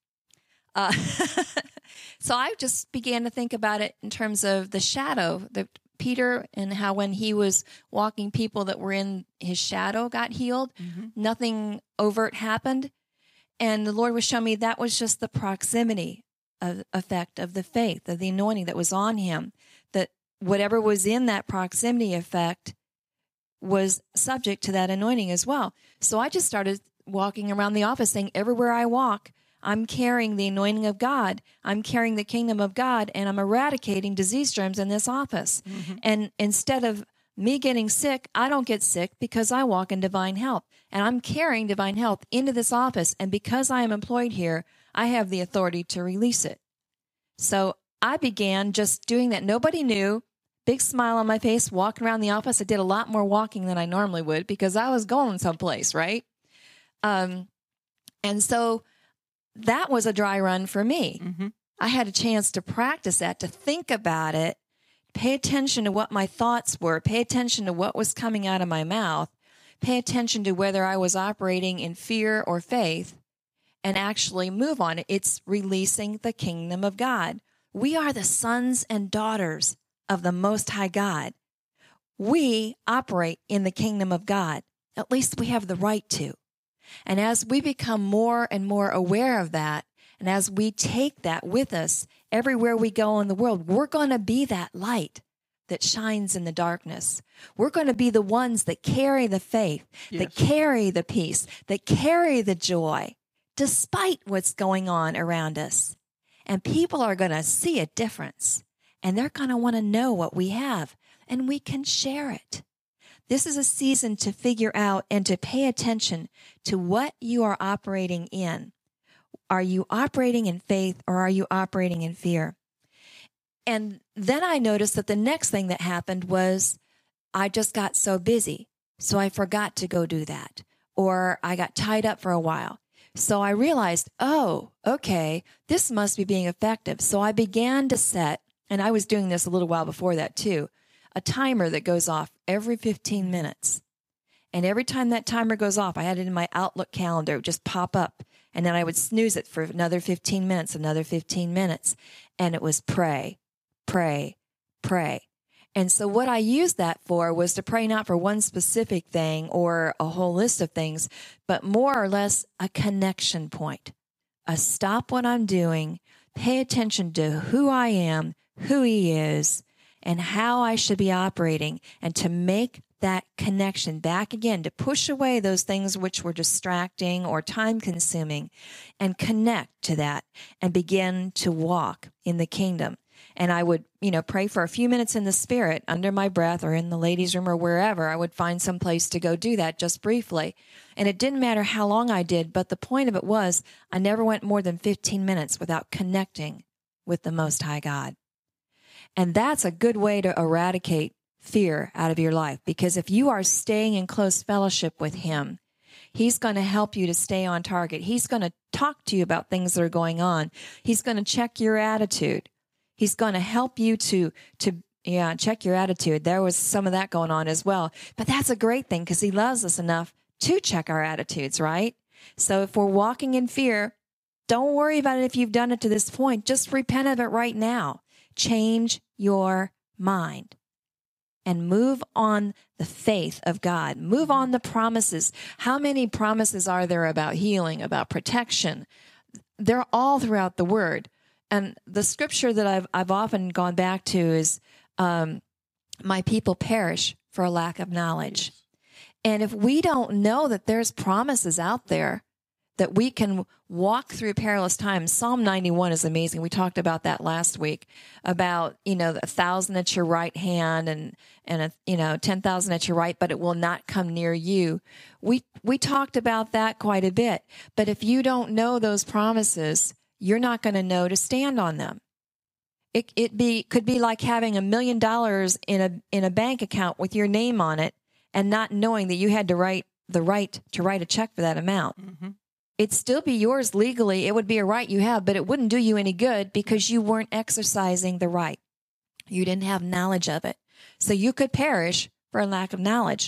so I just began to think about it in terms of the shadow, Peter, and how when he was walking, people that were in his shadow got healed. Mm-hmm. Nothing overt happened. And the Lord was showing me that was just the proximity effect of the faith, of the anointing that was on him, that whatever was in that proximity effect was subject to that anointing as well. So I just started walking around the office saying, everywhere I walk, I'm carrying the anointing of God. I'm carrying the kingdom of God, and I'm eradicating disease germs in this office. Mm-hmm. And instead of me getting sick, I don't get sick because I walk in divine health. And I'm carrying divine health into this office. And because I am employed here, I have the authority to release it. So I began just doing that. Nobody knew. Big smile on my face, walking around the office. I did a lot more walking than I normally would because I was going someplace, right? And so that was a dry run for me. Mm-hmm. I had a chance to practice that, to think about it, pay attention to what my thoughts were, pay attention to what was coming out of my mouth, pay attention to whether I was operating in fear or faith, and actually move on it. It's releasing the kingdom of God. We are the sons and daughters of the Most High God. We operate in the kingdom of God. At least we have the right to. And as we become more and more aware of that, and as we take that with us everywhere we go in the world, we're going to be that light that shines in the darkness. We're going to be the ones that carry the faith, that carry the peace, that carry the joy, despite what's going on around us. And people are going to see a difference, and they're going to want to know what we have, and we can share it. This is a season to figure out and to pay attention to what you are operating in. Are you operating in faith or are you operating in fear? And then I noticed that the next thing that happened was I just got so busy, so I forgot to go do that, or I got tied up for a while. So I realized, oh, okay, this must be being effective. So I began to set, and I was doing this a little while before that too, a timer that goes off every 15 minutes. And every time that timer goes off, I had it in my Outlook calendar, it would just pop up. And then I would snooze it for another 15 minutes, another 15 minutes. And it was pray, pray, pray. And so what I used that for was to pray not for one specific thing or a whole list of things, but more or less a connection point. A stop what I'm doing, pay attention to who I am, who He is, and how I should be operating, and to make that connection back again, to push away those things which were distracting or time-consuming and connect to that and begin to walk in the kingdom. And I would, pray for a few minutes in the Spirit under my breath or in the ladies' room or wherever. I would find some place to go do that just briefly. And it didn't matter how long I did, but the point of it was I never went more than 15 minutes without connecting with the Most High God. And that's a good way to eradicate fear out of your life, because if you are staying in close fellowship with Him, He's going to help you to stay on target. He's going to talk to you about things that are going on. He's going to check your attitude. He's going to help you to check your attitude. There was some of that going on as well. But that's a great thing because He loves us enough to check our attitudes, right? So if we're walking in fear, don't worry about it if you've done it to this point. Just repent of it right now. Change your mind and move on the faith of God. Move on the promises. How many promises are there about healing, about protection? They're all throughout the Word. And the scripture that I've often gone back to is, my people perish for a lack of knowledge. And if we don't know that there's promises out there that we can walk through perilous times, Psalm 91 is amazing. We talked about that last week, about, 1,000 at your right hand and 10,000 at your right, but it will not come near you. We talked about that quite a bit. But if you don't know those promises, you're not going to know to stand on them. It could be like having $1 million in a bank account with your name on it and not knowing that you had the right to write a check for that amount. Mm-hmm. It'd still be yours legally. It would be a right you have, but it wouldn't do you any good because you weren't exercising the right. You didn't have knowledge of it. So you could perish for a lack of knowledge.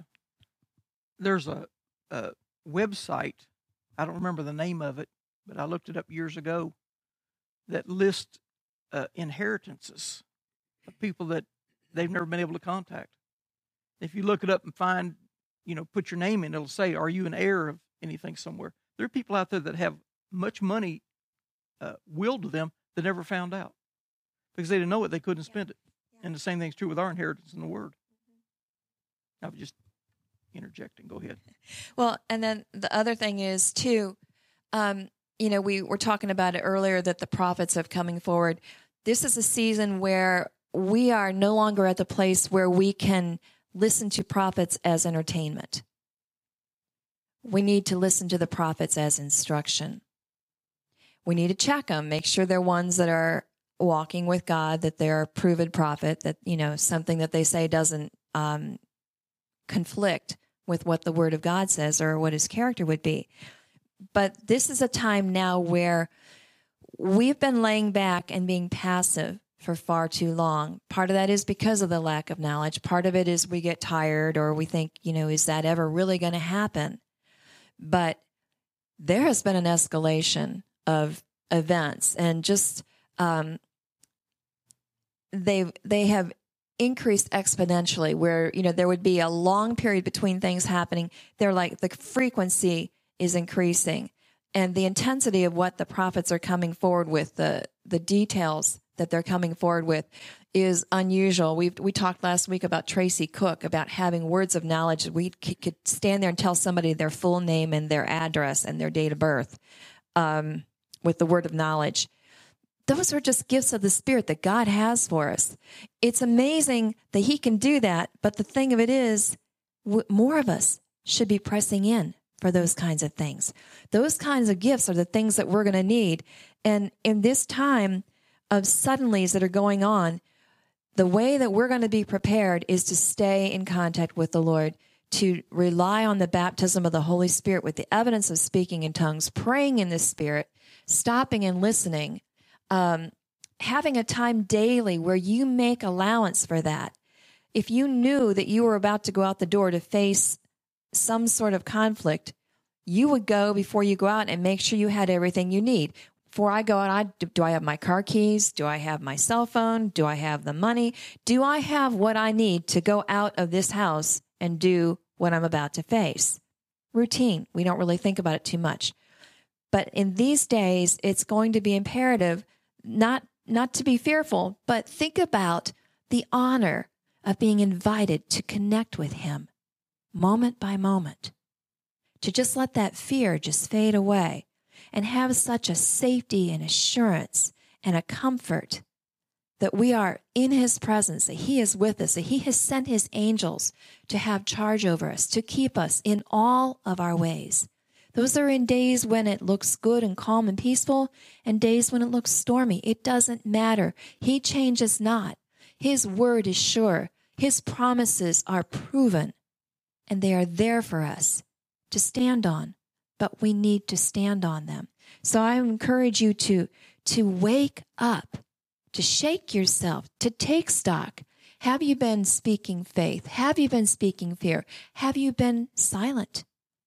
There's a website, I don't remember the name of it, but I looked it up years ago, that lists inheritances of people that they've never been able to contact. If you look it up and find, put your name in, it'll say, are you an heir of anything somewhere? There are people out there that have much money willed to them that never found out because they didn't know it, they couldn't spend it. Yeah. And the same thing's true with our inheritance in the Word. Mm-hmm. I was just interjecting. Go ahead. Well, and then the other thing is, too, we were talking about it earlier that the prophets have coming forward. This is a season where we are no longer at the place where we can listen to prophets as entertainment. We need to listen to the prophets as instruction. We need to check them, make sure they're ones that are walking with God, that they're a proven prophet, that, something that they say doesn't conflict with what the Word of God says or what his character would be. But this is a time now where we've been laying back and being passive for far too long. Part of that is because of the lack of knowledge. Part of it is we get tired or we think, is that ever really going to happen? But there has been an escalation of events, and just they have increased exponentially, where there would be a long period between things happening. They're like the frequency is increasing, and the intensity of what the prophets are coming forward with, the details that they're coming forward with, is unusual. We talked last week about Tracy Cook, about having words of knowledge. We could stand there and tell somebody their full name and their address and their date of birth with the word of knowledge. Those are just gifts of the Spirit that God has for us. It's amazing that he can do that, but the thing of it is, more of us should be pressing in for those kinds of things. Those kinds of gifts are the things that we're going to need. And in this time of suddenlies that are going on, the way that we're going to be prepared is to stay in contact with the Lord, to rely on the baptism of the Holy Spirit with the evidence of speaking in tongues, praying in the Spirit, stopping and listening, having a time daily where you make allowance for that. If you knew that you were about to go out the door to face some sort of conflict, you would go before you go out and make sure you had everything you need. Before I go out, do I have my car keys? Do I have my cell phone? Do I have the money? Do I have what I need to go out of this house and do what I'm about to face? Routine. We don't really think about it too much. But in these days, it's going to be imperative not to be fearful, but think about the honor of being invited to connect with him moment by moment, to just let that fear just fade away and have such a safety and assurance and a comfort that we are in his presence, that he is with us, that he has sent his angels to have charge over us, to keep us in all of our ways. Those are in days when it looks good and calm and peaceful, and days when it looks stormy. It doesn't matter. He changes not. His word is sure. His promises are proven, and they are there for us to stand on, but we need to stand on them. So I encourage you to wake up, to shake yourself, to take stock. Have you been speaking faith? Have you been speaking fear? Have you been silent?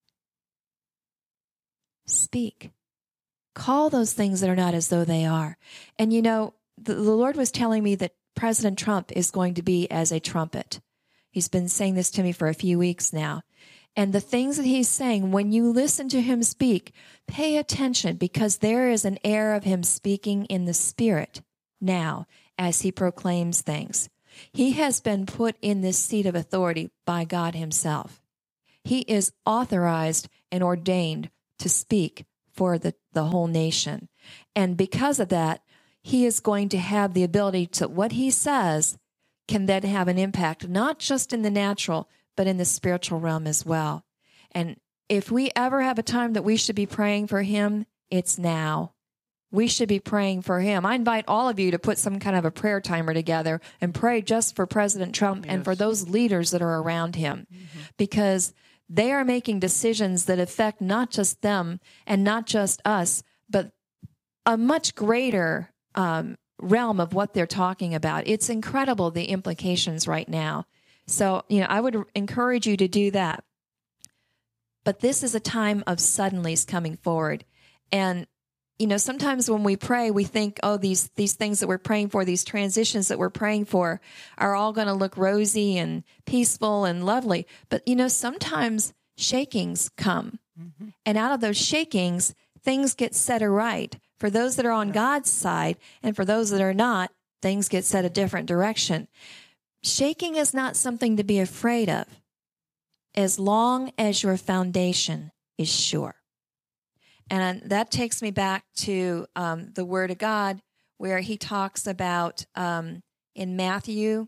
Speak. Call those things that are not as though they are. And the Lord was telling me that President Trump is going to be as a trumpet. He's been saying this to me for a few weeks now. And the things that he's saying, when you listen to him speak, pay attention, because there is an air of him speaking in the Spirit now as he proclaims things. He has been put in this seat of authority by God himself. He is authorized and ordained to speak for the whole nation. And because of that, he is going to have the ability to, what he says can then have an impact, not just in the natural, but in the spiritual realm as well. And if we ever have a time that we should be praying for him, it's now. We should be praying for him. I invite all of you to put some kind of a prayer timer together and pray just for President Trump and for those leaders that are around him, because they are making decisions that affect not just them and not just us, but a much greater realm of what they're talking about. It's incredible, the implications right now. So, I would encourage you to do that. But this is a time of suddenlies coming forward. And, sometimes when we pray, we think, oh, these things that we're praying for, these transitions that we're praying for are all going to look rosy and peaceful and lovely. But, sometimes shakings come. Mm-hmm. And out of those shakings, things get set aright. For those that are on God's side, and for those that are not, things get set a different direction. Shaking is not something to be afraid of, as long as your foundation is sure. And that takes me back to the Word of God, where he talks about in Matthew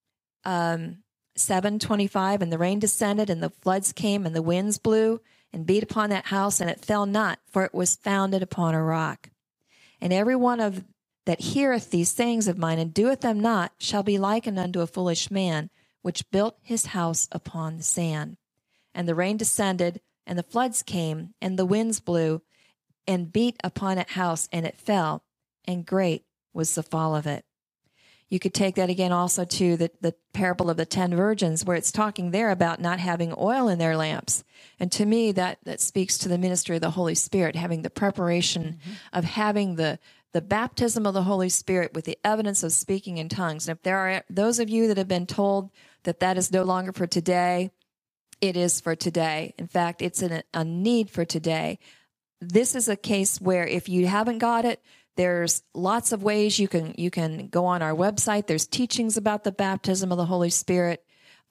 7:25, and the rain descended, and the floods came, and the winds blew and beat upon that house, and it fell not, for it was founded upon a rock. And every one of that heareth these sayings of mine and doeth them not shall be likened unto a foolish man, which built his house upon the sand. And the rain descended, and the floods came, and the winds blew, and beat upon that house, and it fell, and great was the fall of it. You could take that again also to the parable of the 10 virgins, where it's talking there about not having oil in their lamps. And to me, that speaks to the ministry of the Holy Spirit, having the preparation of having the baptism of the Holy Spirit with the evidence of speaking in tongues. And if there are those of you that have been told that is no longer for today, it is for today. In fact, it's a need for today. This is a case where if you haven't got it, there's lots of ways you can go on our website. There's teachings about the baptism of the Holy Spirit.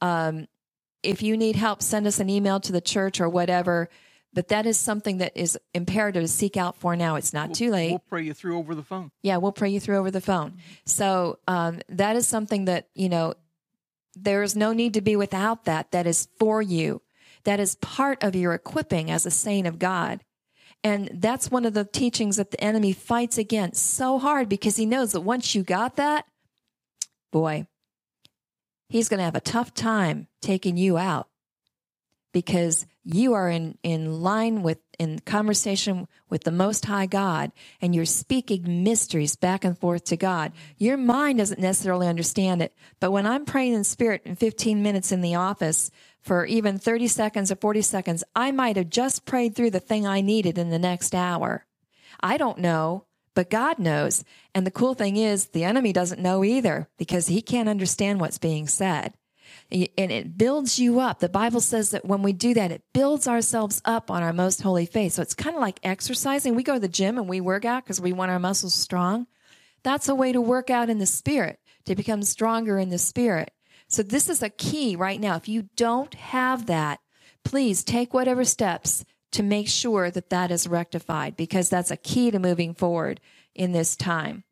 If you need help, send us an email to the church or whatever. But that is something that is imperative to seek out for now. It's not too late. We'll pray you through over the phone. Yeah, we'll pray you through over the phone. So that is something that, there's no need to be without that. That is for you. That is part of your equipping as a saint of God. And that's one of the teachings that the enemy fights against so hard, because he knows that once you got that, boy, he's going to have a tough time taking you out, because you are in line in conversation with the Most High God, and you're speaking mysteries back and forth to God. Your mind doesn't necessarily understand it, but when I'm praying in spirit in 15 minutes in the office for even 30 seconds or 40 seconds, I might have just prayed through the thing I needed in the next hour. I don't know, but God knows. And the cool thing is, the enemy doesn't know either, because he can't understand what's being said. And it builds you up. The Bible says that when we do that, it builds ourselves up on our most holy faith. So it's kind of like exercising. We go to the gym and we work out because we want our muscles strong. That's a way to work out in the spirit, to become stronger in the spirit. So this is a key right now. If you don't have that, please take whatever steps to make sure that is rectified, because that's a key to moving forward in this time.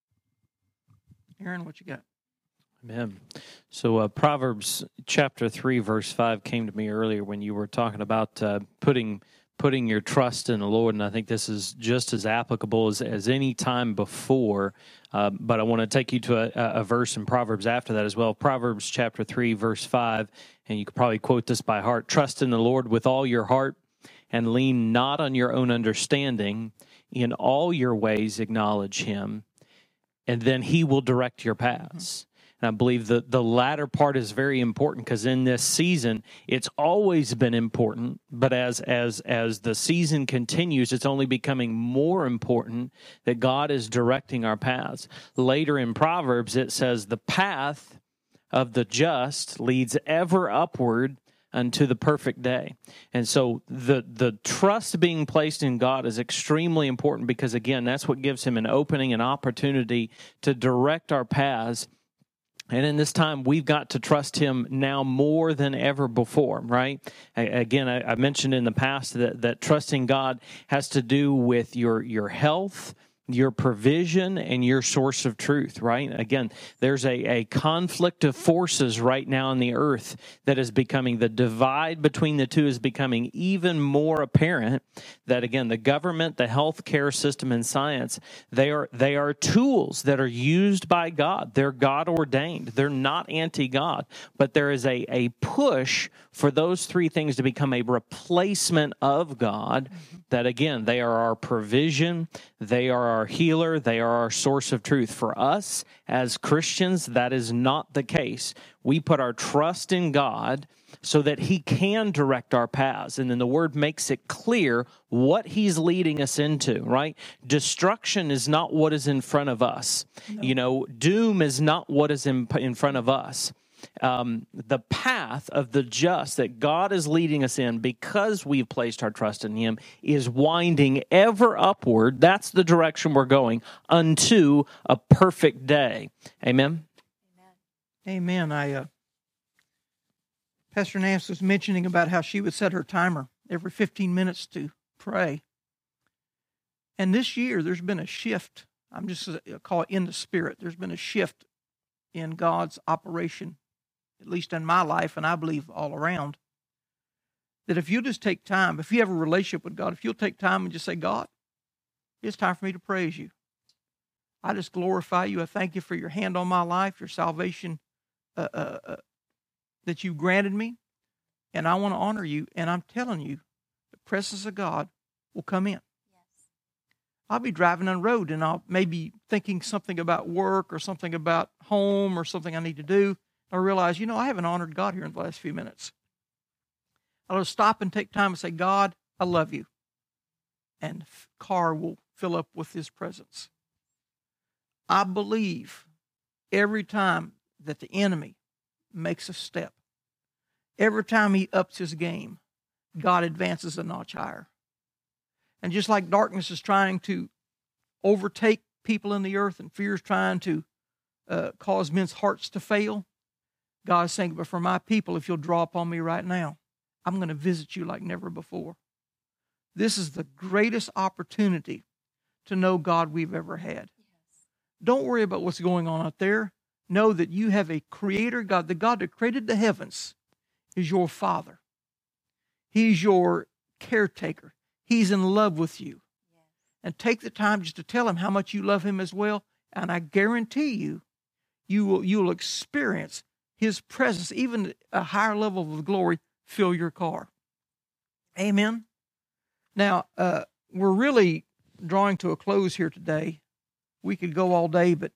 Aaron, what you got? Amen. So Proverbs chapter 3, verse 5 came to me earlier when you were talking about putting your trust in the Lord, and I think this is just as applicable as any time before, but I want to take you to a verse in Proverbs after that as well. Proverbs chapter 3, verse 5, and you could probably quote this by heart: "Trust in the Lord with all your heart, and lean not on your own understanding. In all your ways acknowledge Him, and then He will direct your paths." And I believe that the latter part is very important, because in this season, it's always been important, but as the season continues, it's only becoming more important that God is directing our paths. Later in Proverbs, it says, "The path of the just leads ever upward unto the perfect day." And so the trust being placed in God is extremely important, because, again, that's what gives Him an opening, an opportunity to direct our paths. And in this time, we've got to trust Him now more than ever before, right? Again, I mentioned in the past that trusting God has to do with your health, your provision, and your source of truth, right? Again, there's a conflict of forces right now in the earth that is becoming, the divide between the two is becoming even more apparent. That, again, the government, the healthcare system, and science, they are tools that are used by God. They're God ordained. They're not anti-God, but there is a push for those three things to become a replacement of God. That, again, they are our provision, they are our healer, they are our source of truth. For us as Christians, that is not the case. We put our trust in God so that He can direct our paths. And then the Word makes it clear what He's leading us into, right? Destruction is not what is in front of us. No. Doom is not what is in front of us. The path of the just that God is leading us in, because we've placed our trust in Him, is winding ever upward. That's the direction we're going, unto a perfect day. Amen? Amen. Pastor Nance was mentioning about how she would set her timer every 15 minutes to pray. And this year, there's been a shift. I'm just call it in the spirit. There's been a shift in God's operation, at least in my life, and I believe all around, that if you just take time, if you have a relationship with God, if you'll take time and just say, God, it's time for me to praise you. I just glorify you. I thank you for your hand on my life, your salvation that you granted me, and I want to honor you. And I'm telling you, the presence of God will come in. Yes. I'll be driving on the road, and I'll maybe thinking something about work or something about home or something I need to do. I realize, I haven't honored God here in the last few minutes. I'll just stop and take time and say, God, I love you. And the car will fill up with his presence. I believe every time that the enemy makes a step, every time he ups his game, God advances a notch higher. And just like darkness is trying to overtake people in the earth and fear is trying to cause men's hearts to fail, God is saying, but for my people, if you'll draw upon me right now, I'm going to visit you like never before. This is the greatest opportunity to know God we've ever had. Yes. Don't worry about what's going on out there. Know that you have a creator God. The God that created the heavens is your Father. He's your caretaker. He's in love with you. Yes. And take the time just to tell him how much you love him as well. And I guarantee you, you'll experience his presence, even a higher level of glory, fill your car. Amen. Now, we're really drawing to a close here today. We could go all day, but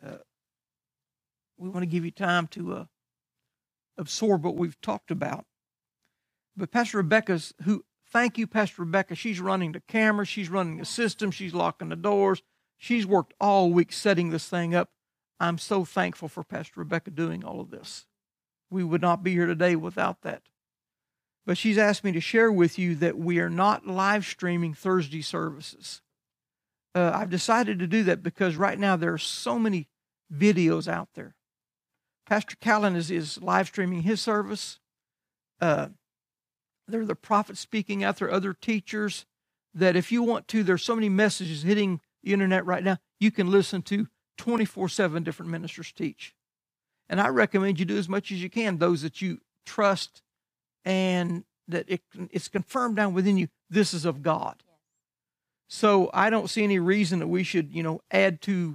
we want to give you time to absorb what we've talked about. But Pastor Rebecca's, thank you, Pastor Rebecca. She's running the camera. She's running the system. She's locking the doors. She's worked all week setting this thing up. I'm so thankful for Pastor Rebecca doing all of this. We would not be here today without that. But she's asked me to share with you that we are not live streaming Thursday services. I've decided to do that because right now there are so many videos out there. Pastor Callan is live streaming his service. There are the prophets speaking out there, other teachers, that if you want to, there's so many messages hitting the internet right now, you can listen to 24/7 different ministers teach. And I recommend you do as much as you can, those that you trust and that it's confirmed down within you, this is of God. Yes. So I don't see any reason that we should, add to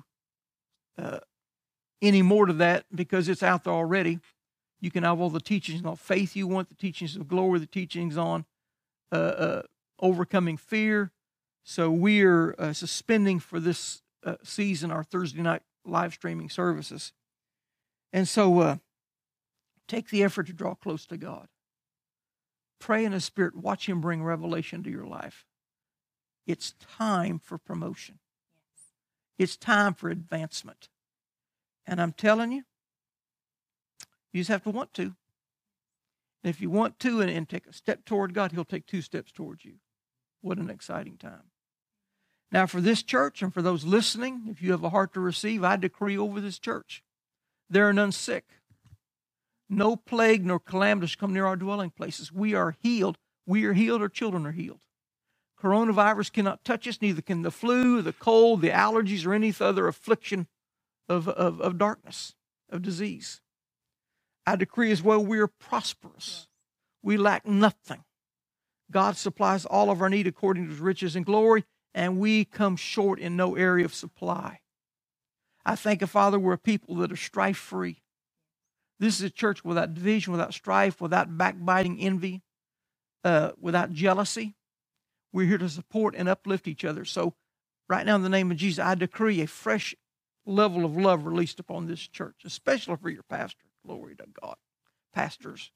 any more to that because it's out there already. You can have all the teachings on faith you want, the teachings of glory, the teachings on overcoming fear. So we're suspending for this season our Thursday night live streaming services. And so take the effort to draw close to God. Pray in the Spirit. Watch him bring revelation to your life. It's time for promotion. Yes. It's time for advancement. And I'm telling you, you just have to want to. And if you want to and take a step toward God, he'll take 2 steps towards you. What an exciting time. Now, for this church and for those listening, if you have a heart to receive, I decree over this church, there are none sick. No plague nor calamity come near our dwelling places. We are healed. We are healed. Our children are healed. Coronavirus cannot touch us, neither can the flu, the cold, the allergies, or any other affliction of darkness, of disease. I decree as well we are prosperous. Yes. We lack nothing. God supplies all of our need according to his riches and glory, and we come short in no area of supply. I thank you, Father, we're a people that are strife-free. This is a church without division, without strife, without backbiting, envy, without jealousy. We're here to support and uplift each other. So right now in the name of Jesus, I decree a fresh level of love released upon this church, especially for your pastor. Glory to God. Pastors.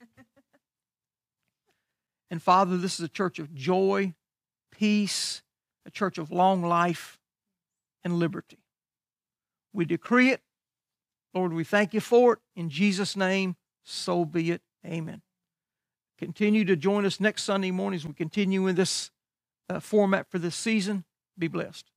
And Father, this is a church of joy, peace, a church of long life and liberty. We decree it. Lord, we thank you for it. In Jesus' name, so be it. Amen. Continue to join us next Sunday morning as we continue in this format for this season. Be blessed.